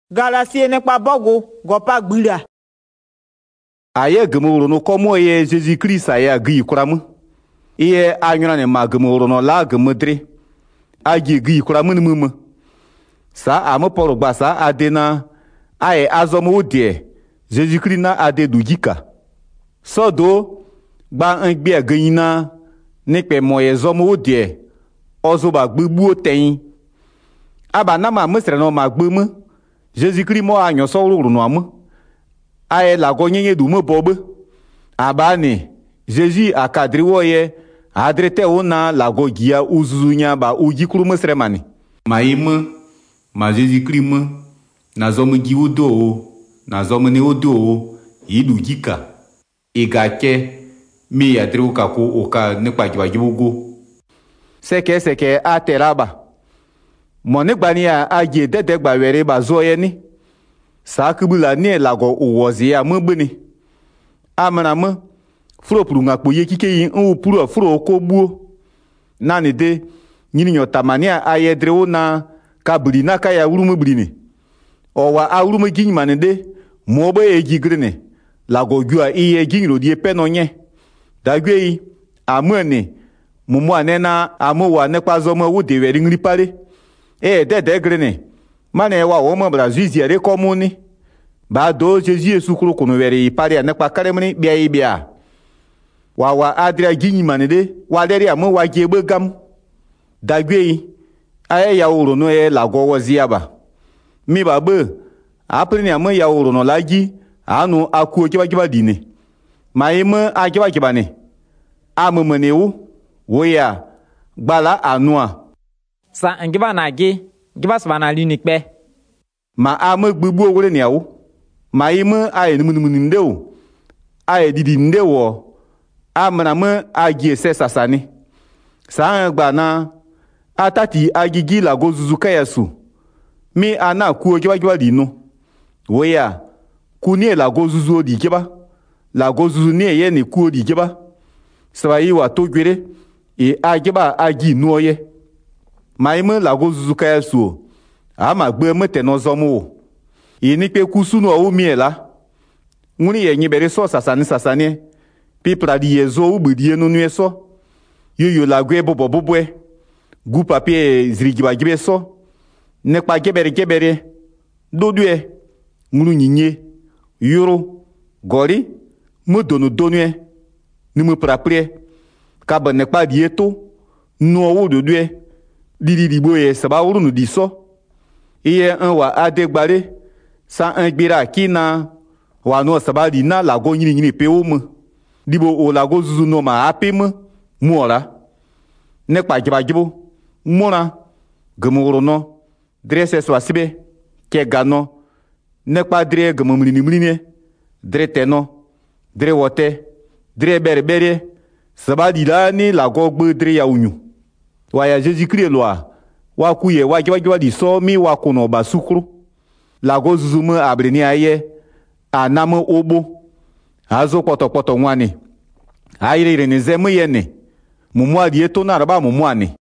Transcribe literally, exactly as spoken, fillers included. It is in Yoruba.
Galatie nekpa bogo gopa gbira. Aye gemoro no komo ye Jésus Christ aya gi kuramu. Iye anyona ne ma gemoro no la gemedre. Agi gi kuramu ni mumu. Sa amo poro gbasa adena aye azomo odie. Jésus Christ na ade dujika. So do ba un gbe agina ne pe moye zomo odie. Ozo ba gbubu oten. Aba na ma mesre no ma gbumu. Jésus Christ mo anyo so ruru no amu. Aye la gonyenye du mo bobe. Abani Jésus akadri woye adrete ona la gogia uzunya ba uji kuru mesre mani. Ma yime ma Jésus Christ me na zomu gi odo na zomu ne odo yidu jika. Igake mi adri ukako oka ne kwajiwa jibugo. Seke seke ateraba. Mone gbania aje dede gba were ba zoye ni. Sa kubula ni lago uwozi ya mbeni. Amana me furo puru ngakpo ye kike yin u puru furo ko buo. Nani de nyini nyotamania ayedre ona kabri na ka ya urumu brine. Owa a urumu ginyimane de mobo e gigrene. Lago gua iye ginro die penonye. Dagwe amene mumu anena amowa nekwa zomo wo de weri ngripare. E dede grene. Mane wa woma brazizi ere komuni. Ba do Jésus Yesu kuro kono were ipare anekpa karemni bia ibia. Wa wa adria ginyi manede wa deri amu wa gebe gam. Dagwe aye ya uro no e lago waziaba. Mi ba be apri amu ya uro no laji anu aku kiba kiba dine. Ma ime a kiba kiba ne. Amu menewu wo ya gbala anua. Sa ngiba na gi ngiba sbana linikpe. Ma ame gbugbu owere ni awu. Ma ime aye numunumuni ndeo. Aye didi ndeo. Amana me agi ese sasani. Sa gba na atati agigi la gozuzu kayasu. Mi ana kuo kiba kiba dino. Weya kuni la gozuzu di kiba. La gozuzu ni ye ni kuo di kiba. Sabayi wa togwere e agiba agi nuoye. Ma ime la gozuzu kayasu. Ama gbe mete no zomo. Ini pe kusunu o miela. Nguni ye nyibere so sasani sasani. Pi pradi yezo ubudie no nueso. Yoyo la gwe bobo bobwe. Gu papier zrigiba gibe so. Nekpa gebere gebere. Dodue. Ngunu nyinye. Yoro. Gori. Mudono donue. Nimu prapre. Kaba nekpa dieto. Nuowo dodue. Didi diboye saba urunu diso. Iye un wa adegbare sa un gbira kina wa no sabadi na lago nyini nyini pe omu dibo o lago zuzu no ma apem muora ne pa giba gibo mona gemoro no dresse so asibe ke gano ne pa dre gemumlini mline dre teno dre wote dre berbere sabadi la ni lago gbe dre ya unyu wa ya Jésus Christ loa wa kuye wa giba giba di so mi wa kono ba sukru la go zuzume abreni aye anamo obo azo poto poto nwani ayire ne zeme yene mumu adi eto na raba mumu ani